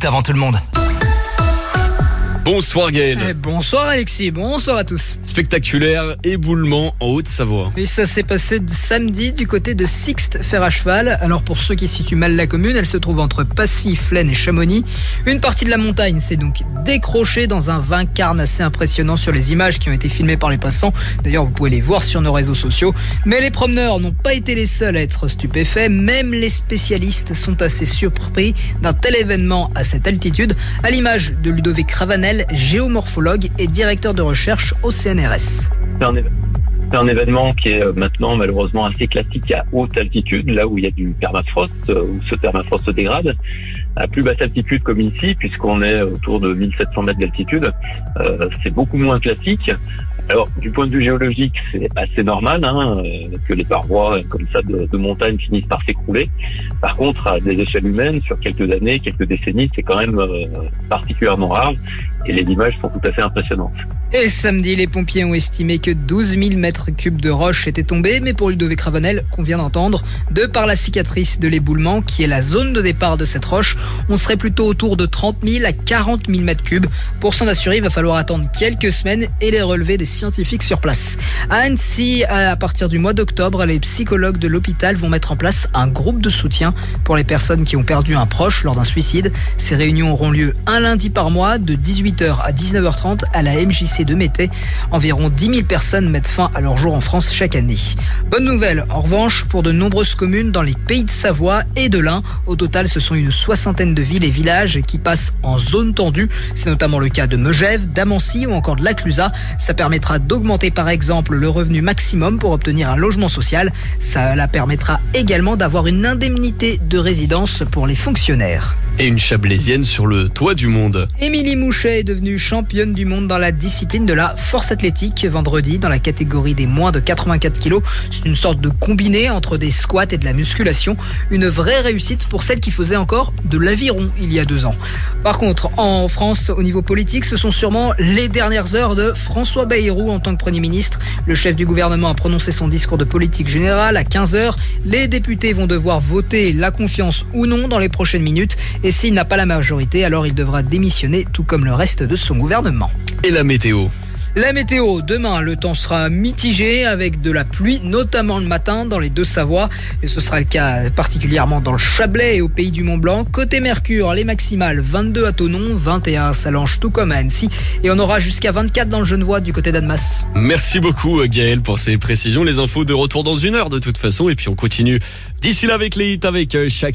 minutes avant tout le monde. Bonsoir Gaël. Bonsoir Alexis, bonsoir à tous. Spectaculaire éboulement en Haute-Savoie. Et ça s'est passé samedi du côté de Sixte Fer à cheval. Alors pour ceux qui situent mal la commune, elle se trouve entre Passy, Flaine et Chamonix. Une partie de la montagne s'est donc décrochée dans un vacarme assez impressionnant sur les images qui ont été filmées par les passants. D'ailleurs vous pouvez les voir sur nos réseaux sociaux. Mais les promeneurs n'ont pas été les seuls à être stupéfaits. Même les spécialistes sont assez surpris d'un tel événement à cette altitude. À l'image de Ludovic Ravanel, géomorphologue et directeur de recherche au CNRS. C'est un événement qui est maintenant malheureusement assez classique à haute altitude, là où il y a du permafrost, où ce permafrost se dégrade. À plus basse altitude comme ici, puisqu'on est autour de 1700 mètres d'altitude, c'est beaucoup moins classique. Alors, du point de vue géologique, c'est assez normal que les parois comme ça de montagne finissent par s'écrouler. Par contre, à des échelles humaines, sur quelques années, quelques décennies, c'est quand même particulièrement rare. Et les images sont tout à fait impressionnantes. Et samedi, les pompiers ont estimé que 12 000 mètres cubes de roches étaient tombés. Mais pour Ludovic Ravanel, qu'on vient d'entendre, de par la cicatrice de l'éboulement, qui est la zone de départ de cette roche, on serait plutôt autour de 30 000 à 40 000 mètres cubes. Pour s'en assurer, il va falloir attendre quelques semaines et les relever des scientifiques sur place. À Annecy, à partir du mois d'octobre, les psychologues de l'hôpital vont mettre en place un groupe de soutien pour les personnes qui ont perdu un proche lors d'un suicide. Ces réunions auront lieu un lundi par mois de 18h à 19h30 à la MJC de Mété. Environ 10 000 personnes mettent fin à leur jour en France chaque année. Bonne nouvelle, en revanche, pour de nombreuses communes dans les Pays de Savoie et de l'Ain. Au total, ce sont une soixantaine de villes et villages qui passent en zone tendue. C'est notamment le cas de Megève, d'Amancy ou encore de la Clusaz. Ça permettra d'augmenter par exemple le revenu maximum pour obtenir un logement social. Ça permettra également d'avoir une indemnité de résidence pour les fonctionnaires. Et une chablaisienne sur le toit du monde. Émilie Mouchet est devenue championne du monde dans la discipline de la force athlétique vendredi dans la catégorie des moins de 84 kg. C'est une sorte de combiné entre des squats et de la musculation. Une vraie réussite pour celle qui faisait encore de l'aviron il y a 2 ans. Par contre, en France, au niveau politique, ce sont sûrement les dernières heures de François Bayrou en tant que Premier ministre. Le chef du gouvernement a prononcé son discours de politique générale à 15h. Les députés vont devoir voter la confiance ou non dans les prochaines minutes. Et s'il n'a pas la majorité, alors il devra démissionner, tout comme le reste de son gouvernement. Et la météo ? La météo, demain, le temps sera mitigé avec de la pluie, notamment le matin dans les Deux-Savoies. Et ce sera le cas particulièrement dans le Chablais et au Pays du Mont-Blanc. Côté Mercure, les maximales 22 à Thonon, 21 à Sallanches, tout comme à Annecy. Et on aura jusqu'à 24 dans le Genevois du côté d'Annemasse. Merci beaucoup Gaël pour ces précisions. Les infos de retour dans 1 heure de toute façon. Et puis on continue d'ici là avec les hits avec chaque